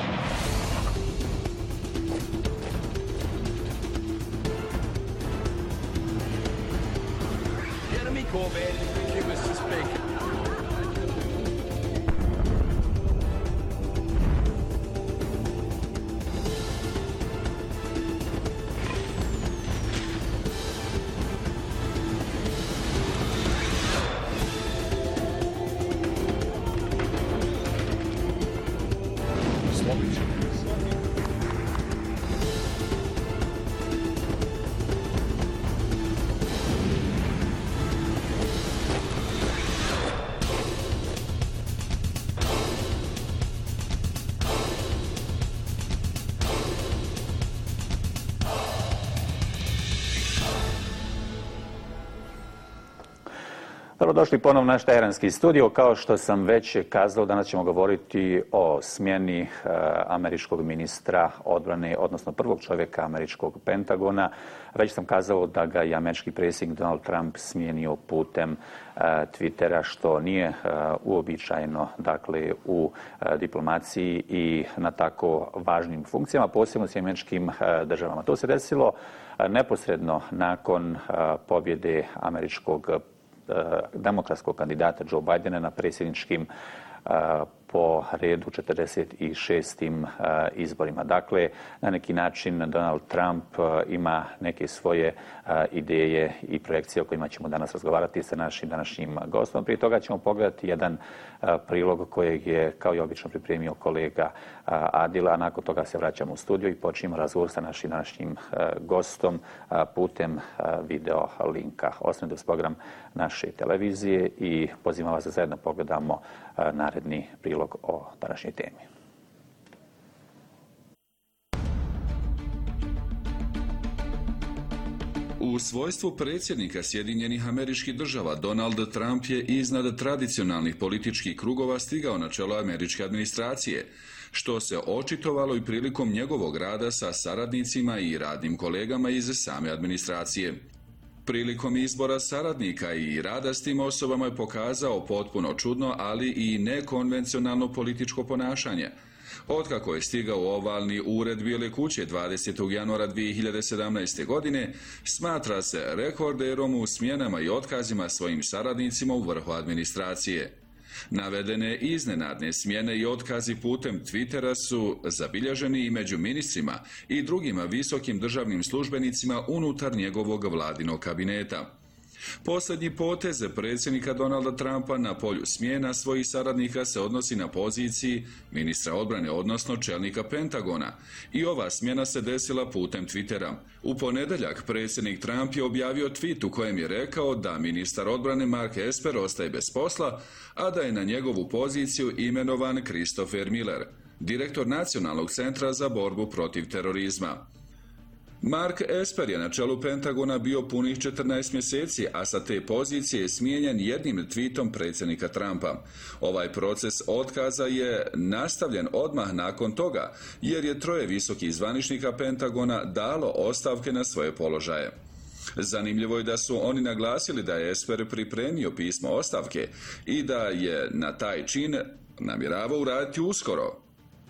Jeremy Corbyn, give us to speak. Dobrodošli ponovno u naš teheranski studio. Kao što sam već kazao, danas ćemo govoriti o smjeni e, američkog ministra odbrane, odnosno prvog čovjeka američkog Pentagona. Već sam kazao da ga je američki predsjednik Donald Trump smijenio putem e, Twittera, što nije e, uobičajeno, dakle, u e, diplomaciji i na tako važnim funkcijama, posebno u američkim e, državama. To se desilo e, neposredno nakon e, pobjede američkog demokratskog kandidata Joe Bidena na predsjedničkim po redu četrdeset šestim izborima. Dakle, na neki način Donald Trump ima neke svoje ideje i projekcije o kojima ćemo danas razgovarati sa našim današnjim gostom. Prije toga ćemo pogledati jedan prilog kojeg je, kao i obično, pripremio kolega Adila, a nakon toga se vraćamo u studio i počinjemo razgovor sa našim današnjim gostom putem video linka. Ostanite uz program naše televizije i pozivam vas da zajedno pogledamo naredni prilog o današnjoj temi. U svojstvu predsjednika Sjedinjenih Američkih Država, Donald Trump je iznad tradicionalnih političkih krugova stigao na čelo američke administracije, što se očitovalo i prilikom njegovog rada sa saradnicima i radnim kolegama iz same administracije. Prilikom izbora saradnika i rada s tim osobama je pokazao potpuno čudno, ali i nekonvencionalno političko ponašanje. Otkako je stigao u ovalni ured Bijele kuće dvadesetog januara dvije hiljade sedamnaeste. godine, smatra se rekorderom u smjenama i otkazima svojim saradnicima u vrhu administracije. Navedene iznenadne smjene i otkazi putem Twittera su zabilježeni i među ministrima i drugim visokim državnim službenicima unutar njegovog vladinog kabineta. Posljednji potez predsjednika Donalda Trumpa na polju smjena svojih saradnika se odnosi na poziciji ministra odbrane, odnosno čelnika Pentagona. I ova smjena se desila putem Twittera. U ponedjeljak predsjednik Trump je objavio tweet u kojem je rekao da ministar odbrane Mark Esper ostaje bez posla, a da je na njegovu poziciju imenovan Christopher Miller, direktor Nacionalnog centra za borbu protiv terorizma. Mark Esper je na čelu Pentagona bio punih četrnaest mjeseci, a sa te pozicije je smijenjen jednim tweetom predsjednika Trumpa. Ovaj proces otkaza je nastavljen odmah nakon toga, jer je troje visokih zvaničnika Pentagona dalo ostavke na svoje položaje. Zanimljivo je da su oni naglasili da je Esper pripremio pismo ostavke i da je na taj čin namjeravao uraditi uskoro.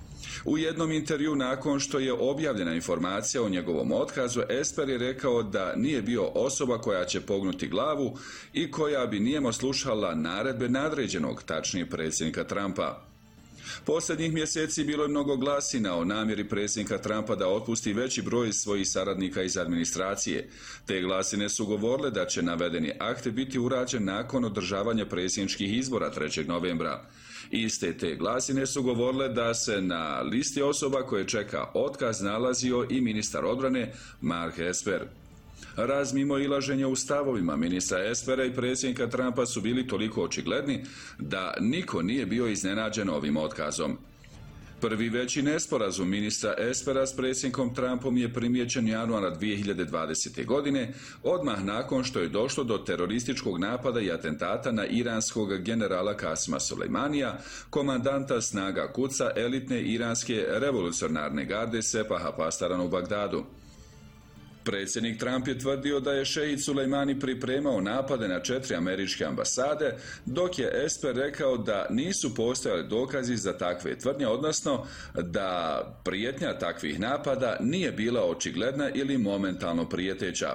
U jednom intervju nakon što je objavljena informacija o njegovom otkazu, Esper je rekao da nije bio osoba koja će pognuti glavu i koja bi nijemo slušala naredbe nadređenog, tačnije predsjednika Trumpa. Posljednjih mjeseci bilo je mnogo glasina o namjeri predsjednika Trumpa da otpusti veći broj svojih saradnika iz administracije. Te glasine su govorile da će navedeni akt biti urađen nakon održavanja predsjedničkih izbora trećeg novembra. Iste te glasine su govorile da se na listi osoba koje čeka otkaz nalazio i ministar odbrane Mark Esper. Razmimoilaženja u stavovima ministra Espera i predsjednika Trumpa su bili toliko očigledni da niko nije bio iznenađen ovim otkazom. Prvi veći nesporazum ministra Espera s predsjednikom Trumpom je primijećen januara dvije hiljade dvadesete. godine, odmah nakon što je došlo do terorističkog napada i atentata na iranskog generala Kasima Sulejmanija, komandanta snaga Kuca elitne iranske revolucionarne garde Sepaha Pastarana u Bagdadu. Predsjednik Trump je tvrdio da je šehid Sulejmani pripremao napade na četiri američke ambasade, dok je Esper rekao da nisu postojali dokazi za takve tvrdnje, odnosno da prijetnja takvih napada nije bila očigledna ili momentalno prijeteća.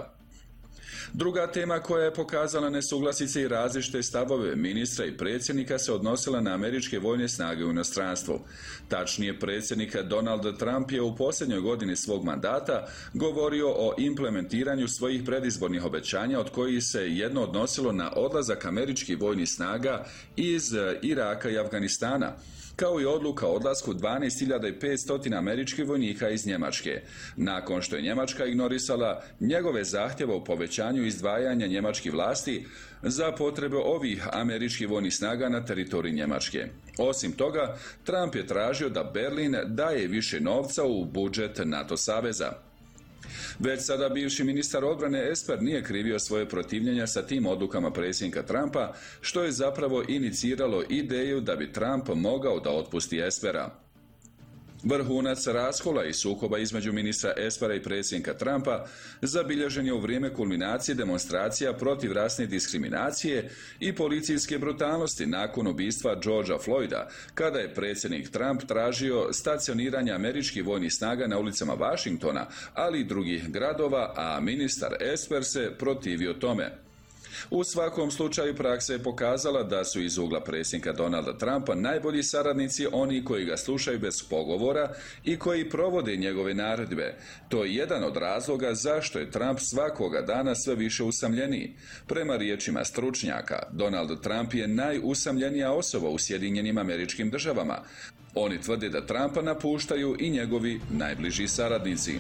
Druga tema koja je pokazala nesuglasice i različite stavove ministra i predsjednika se odnosila na američke vojne snage u inostranstvu. Tačnije, predsjednik Donald Trump je u posljednjoj godini svog mandata govorio o implementiranju svojih predizbornih obećanja, od kojih se jedno odnosilo na odlazak američkih vojnih snaga iz Iraka i Afganistana, kao i odluka o odlasku dvanaest hiljada petsto američkih vojnika iz Njemačke, nakon što je Njemačka ignorisala njegove zahtjeve o povećanju izdvajanja njemačkih vlasti za potrebe ovih američkih vojnih snaga na teritoriji Njemačke. Osim toga, Trump je tražio da Berlin daje više novca u budžet NATO saveza. Već sada bivši ministar odbrane Esper nije krivio svoje protivljenja sa tim odlukama predsjednika Trumpa, što je zapravo iniciralo ideju da bi Trump mogao da otpusti Espera. Vrhunac raskola i sukoba između ministra Espera i predsjednika Trumpa zabilježen je u vrijeme kulminacije demonstracija protiv rasne diskriminacije i policijske brutalnosti nakon ubistva Georgea Floyda, kada je predsjednik Trump tražio stacioniranje američkih vojnih snaga na ulicama Washingtona, ali i drugih gradova, a ministar Esper se protivio tome. U svakom slučaju praksa je pokazala da su iz ugla predsjednika Donalda Trumpa najbolji saradnici oni koji ga slušaju bez pogovora i koji provode njegove naredbe. To je jedan od razloga zašto je Trump svakoga dana sve više usamljeniji. Prema riječima stručnjaka, Donald Trump je najusamljenija osoba u Sjedinjenim Američkim Državama. Oni tvrde da Trumpa napuštaju i njegovi najbliži saradnici.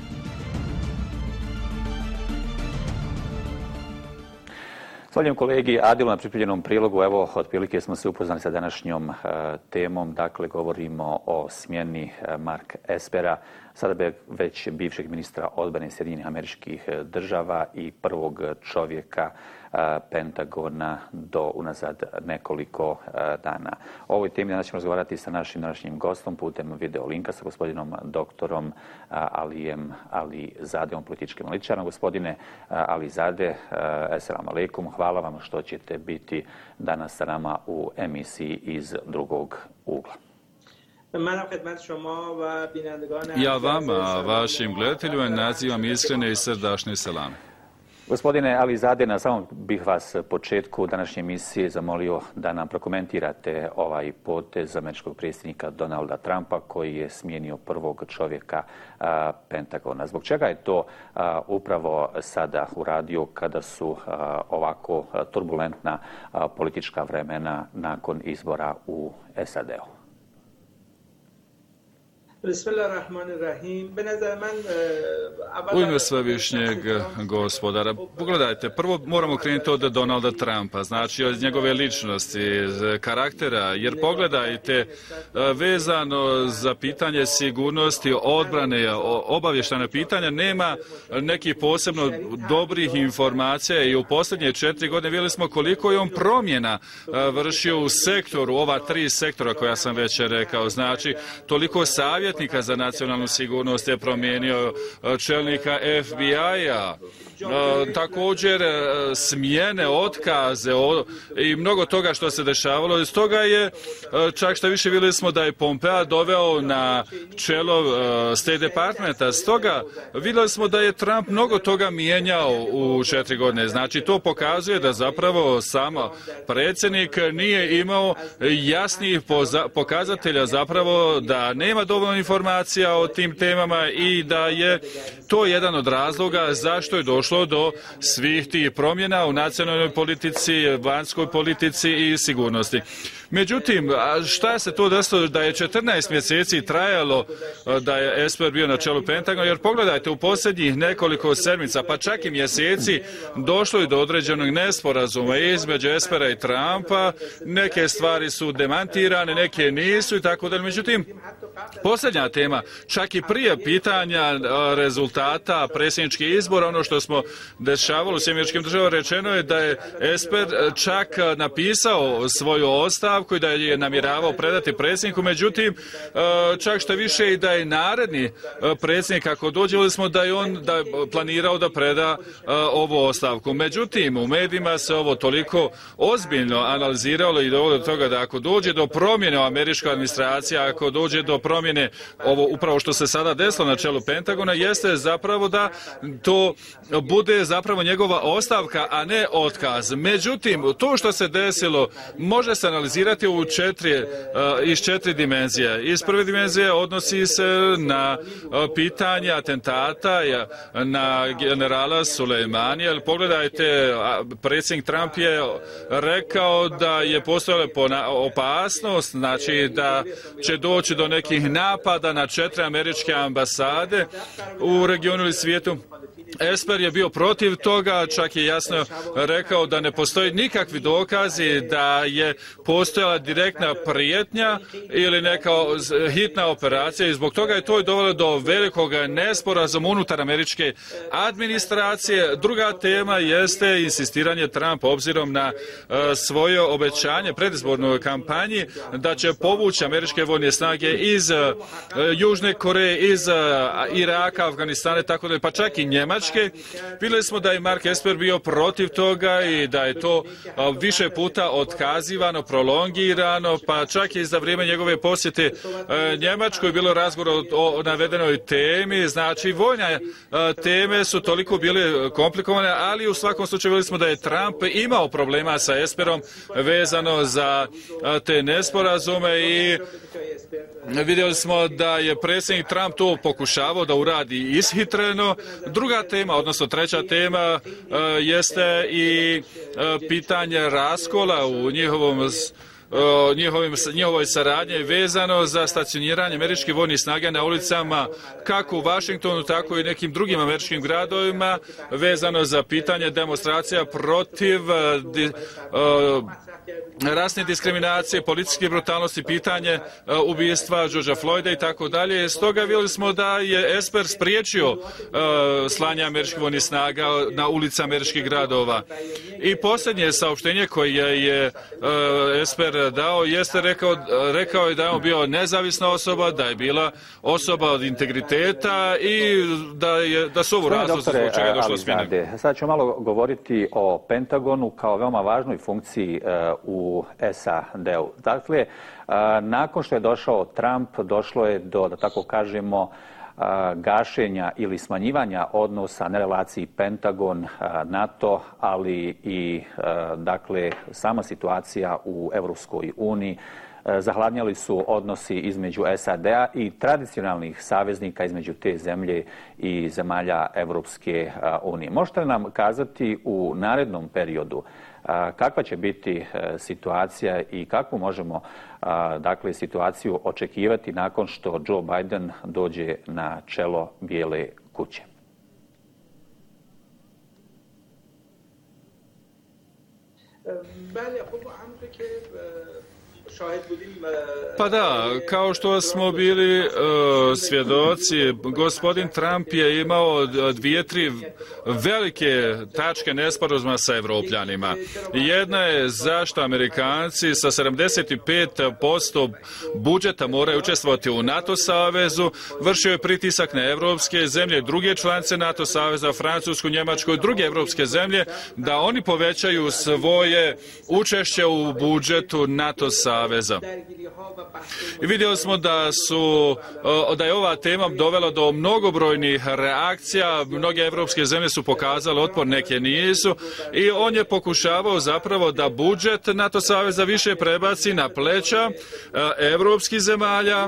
Zahvaljujem kolegi Adilu na pripremljenom prilogu. Evo, otprilike smo se upoznali sa današnjom uh, temom. Dakle, govorimo o smjeni uh, Mark Espera, sada već bivšeg ministra odbrane Sjedinjenih Američkih Država i prvog čovjeka uh, Pentagona do unazad nekoliko uh, dana. O ovoj temi danas ćemo razgovarati sa našim današnjim gostom putem video linka sa gospodinom doktorom uh, Alijem Alizadeom, političkim analitičarom. Gospodine uh, Alizade, uh, assalamu alaikum, hvala vam što ćete biti danas sa nama u emisiji iz drugog ugla. Ja vama, vašim gledateljima, nazivam iskrene i srdačne selame. Gospodine Alizade, na samom bih vas početku današnje emisije zamolio da nam prokomentirate ovaj potez američkog predsjednika Donalda Trumpa koji je smijenio prvog čovjeka a, Pentagona. Zbog čega je to a, upravo sada uradio kada su a, ovako turbulentna a, politička vremena nakon izbora u S A D-u? U ime svevišnjeg gospodara, pogledajte, prvo moramo krenuti od Donalda Trumpa, znači od njegove ličnosti, karaktera, jer pogledajte, vezano za pitanje sigurnosti, odbrane, obavještajna pitanja, nema nekih posebno dobrih informacija i u posljednje četiri godine vidjeli smo koliko je on promjena vršio u sektoru, ova tri sektora koja sam već rekao, znači toliko savjet za nacionalnu sigurnost je promijenio, čelnika F B I-a, također smjene, otkaze i mnogo toga što se dešavalo. Iz toga je, čak što više vidjeli smo da je Pompeo doveo na čelo State Departmenta. Stoga vidjeli smo da je Trump mnogo toga mijenjao u četiri godine. Znači to pokazuje da zapravo samo predsjednik nije imao jasnih pokazatelja zapravo da nema dovoljno informacija o tim temama i da je to jedan od razloga zašto je došlo do svih tih promjena u nacionalnoj politici, vanjskoj politici i sigurnosti. Međutim, šta se to desilo da je četrnaest mjeseci trajalo da je Esper bio na čelu Pentagona, jer pogledajte u posljednjih nekoliko sedmica, pa čak i mjeseci, došlo je do određenog nesporazuma između Espera i Trumpa, neke stvari su demantirane, neke nisu i tako dalje. Međutim, posljednja tema, čak i prije pitanja rezultata predsjedničkih izbora, ono što smo dešavalo u Sjedinjenim Američkim Državama, rečeno je da je Esper čak napisao svoju ostavku i da je namjeravao predati predsjedniku, međutim, čak što više i da je naredni predsjednik, ako dođeli smo da je on da je planirao da preda ovu ostavku. Međutim, u medijima se ovo toliko ozbiljno analiziralo i dovelo do toga da ako dođe do promjene u američkoj administraciji, ako dođe do promjene, ovo upravo što se sada desilo na čelu Pentagona, jeste zapravo da to bude zapravo njegova ostavka, a ne otkaz. Međutim, to što se desilo može se analizirati u četiri, uh, iz četiri dimenzije. Iz prve dimenzije odnosi se na uh, pitanje atentata na generala Sulejmanija. Jer pogledajte, predsjednik Trump je rekao da je postojala opasnost, znači da će doći do nekih napada na četiri američke ambasade u regionu ili svijetu. Esper je bio protiv toga, čak je jasno rekao da ne postoji nikakvi dokazi da je postojala direktna prijetnja ili neka hitna operacija i zbog toga je to dovelo do velikog nesporazuma unutar američke administracije. Druga tema jeste insistiranje Trumpa obzirom na uh, svoje obećanje predizbornoj kampanji da će povući američke vojne snage iz uh, Južne Koreje, iz uh, Iraka, Afganistana, tako da pa čak i Njemačke Njemačke. Vidjeli smo da je Mark Esper bio protiv toga i da je to više puta otkazivano, prolongirano, pa čak i za vrijeme njegove posjete Njemačkoj je bilo razgovor o navedenoj temi. Znači, vojne teme su toliko bile komplikovane, ali u svakom slučaju vidjeli smo da je Trump imao problema sa Esperom vezano za te nesporazume i vidjeli smo da je predsjednik Trump to pokušavao da uradi ishitreno. Druga tema, odnosno treća tema, jeste i pitanje raskola u njihovom Njihovim, njihovoj saradnje vezano za stacioniranje američkih vojnih snaga na ulicama kako u Washingtonu, tako i nekim drugim američkim gradovima, vezano za pitanje demonstracija protiv di, uh, rasne diskriminacije, policijske brutalnosti, pitanje uh, ubijstva Georgea Floyda i tako dalje. Stoga vidjeli smo da je Esper spriječio uh, slanje američkih vojnih snaga na ulica američkih gradova. I posljednje saopštenje koje je uh, Esper dao jeste rekao, rekao je da je on bio nezavisna osoba, da je bila osoba od integriteta i da, je, da su ovu razlozi zbog čega je došlo smjene. Sada ću malo govoriti o Pentagonu kao veoma važnoj funkciji uh, u S A D-u. Dakle, uh, nakon što je došao Trump, došlo je do, da tako kažemo, gašenja ili smanjivanja odnosa na relaciji Pentagon, NATO, ali i dakle sama situacija u Europskoj uniji. Zahladnjali su odnosi između S A D-a i tradicionalnih saveznika između te zemlje i zemalja Europske unije. Možete li nam kazati u narednom periodu kakva će biti situacija i kakvu možemo dakle situaciju očekivati nakon što Joe Biden dođe na čelo Bijele kuće? Pa da, kao što smo bili uh, svjedoci, gospodin Trump je imao dvije, tri velike tačke nesporazuma sa Evropljanima. Jedna je zašto Amerikanci sa sedamdeset pet posto budžeta moraju učestvovati u NATO savezu, vršio je pritisak na evropske zemlje, druge članice NATO saveza, Francusku, Njemačku i druge evropske zemlje, da oni povećaju svoje učešće u budžetu NATO saveza. I vidjeli smo da su da je ova tema dovela do mnogobrojnih reakcija, mnoge evropske zemlje su pokazale otpor, neke nisu, i on je pokušavao zapravo da budžet NATO saveza više prebaci na pleća evropskih zemalja.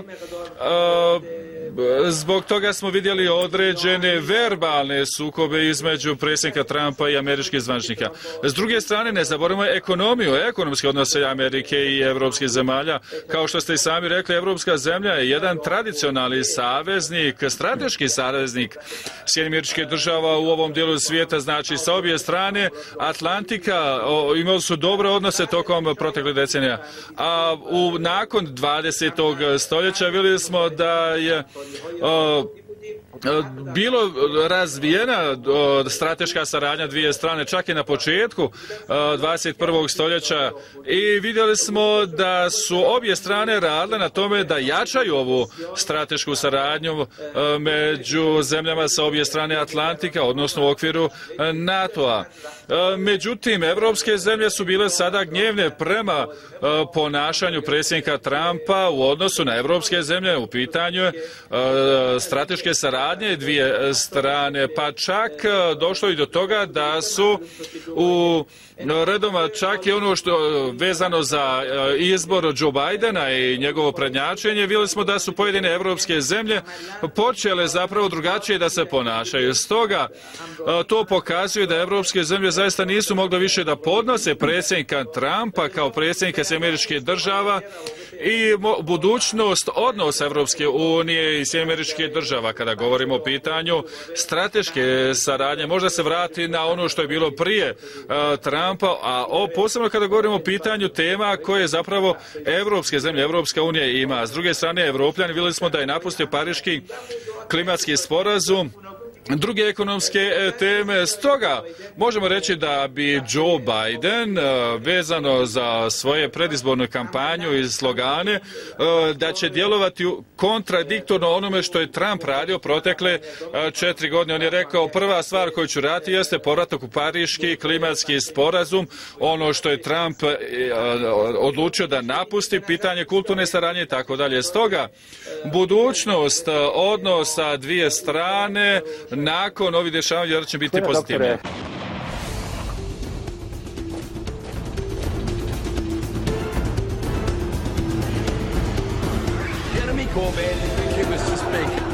Zbog toga smo vidjeli određene verbalne sukobe između predsjednika Trumpa i američkih zvaničnika. S druge strane, ne zaboravimo ekonomiju, ekonomske odnose Amerike i evropskih zemalja. Kao što ste i sami rekli, evropska zemlja je jedan tradicionalni saveznik, strateški saveznik Sjedinjenih Američkih Država u ovom dijelu svijeta. Znači, sa obje strane Atlantika o, imali su dobre odnose tokom proteklih decenija. A u, nakon dvadesetog stoljeća vidjeli smo da je o, bilo razvijena strateška saradnja dvije strane, čak i na početku dvadeset prvog stoljeća, i vidjeli smo da su obje strane radile na tome da jačaju ovu stratešku saradnju među zemljama sa obje strane Atlantika, odnosno u okviru NATO-a. Međutim, evropske zemlje su bile sada gnjevne prema ponašanju predsjednika Trumpa u odnosu na evropske zemlje u pitanju strateške saradnje dvije strane, pa čak došlo i do toga da su u redoma čak i ono što vezano za izbor Joe Bidena i njegovo prednjačenje, vidjeli smo da su pojedine evropske zemlje počele zapravo drugačije da se ponašaju. Stoga to pokazuje da evropske zemlje zaista nisu mogle više da podnose predsjednika Trumpa kao predsjednika Sjedinjenih Američkih Država i budućnost odnosa Evropske unije i Sjedinjenih Američkih Država. Kada govorimo o pitanju strateške saradnje, možda se vrati na ono što je bilo prije uh, Trumpa, a o, posebno kada govorimo o pitanju tema koje zapravo evropske zemlje, Evropska unija ima. S druge strane, Evropljani, vidjeli smo da je napustio Pariški klimatski sporazum druge ekonomske teme. Stoga možemo reći da bi Joe Biden vezano za svoje predizbornu kampanju i slogane da će djelovati kontradiktorno onome što je Trump radio protekle četiri godine. On je rekao prva stvar koju ću raditi jeste povratak u Pariški klimatski sporazum. Ono što je Trump odlučio da napusti, pitanje kulturne saradnje i tako dalje. Stoga budućnost odnosa dvije strane nakon ovih dešavanja vjerojatno će biti pozitivnije. Jeremy Corbyn, give us to speak.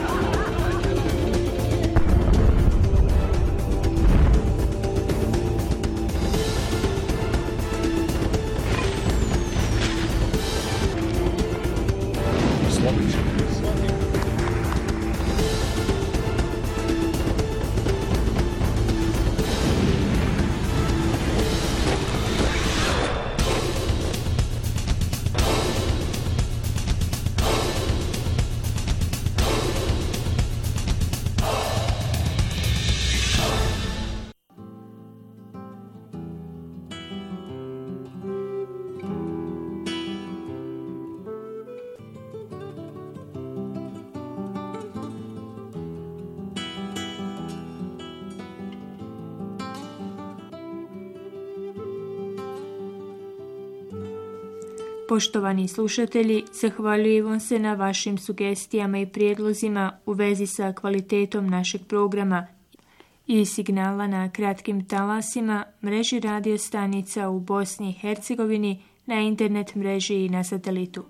Poštovani slušatelji, zahvaljujem vam se na vašim sugestijama i prijedlozima u vezi sa kvalitetom našeg programa i signala na kratkim talasima, mreži radio stanica u Bosni i Hercegovini, na internet mreži i na satelitu.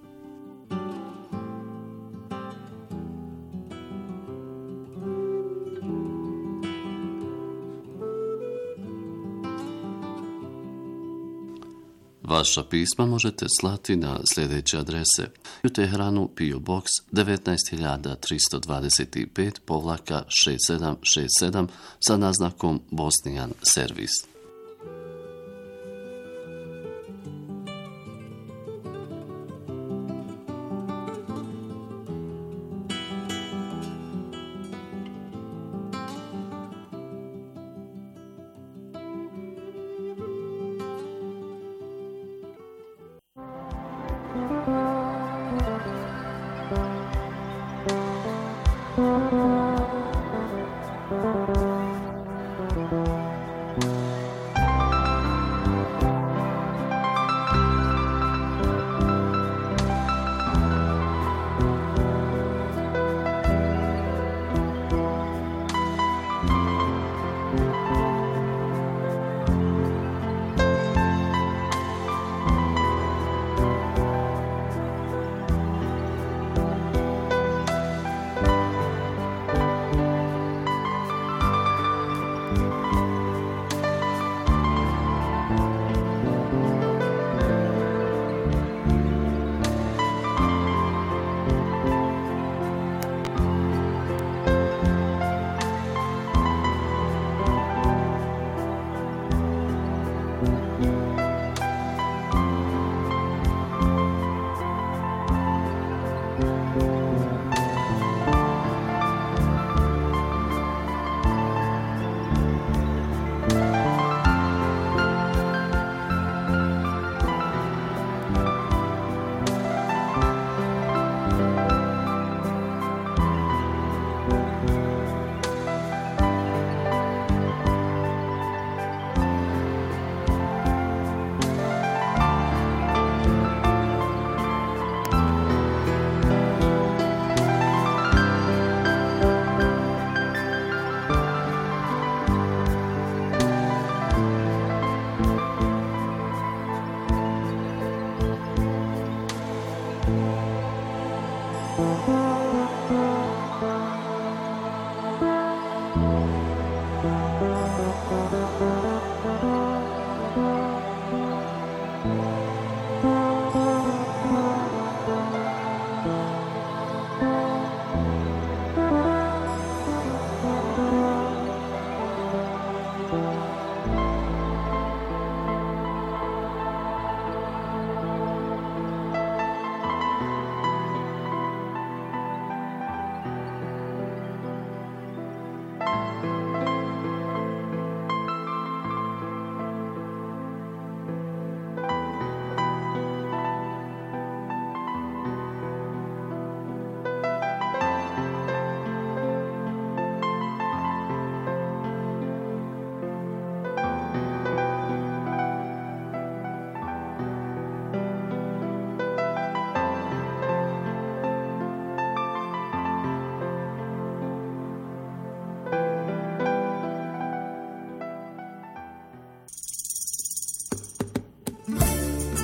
Vaša pisma možete slati na sljedeće adrese: u Teheranu P O Box devetnaest hiljada tristo dvadeset pet povlaka šest sedam šest sedam sa naznakom Bosnian Servis.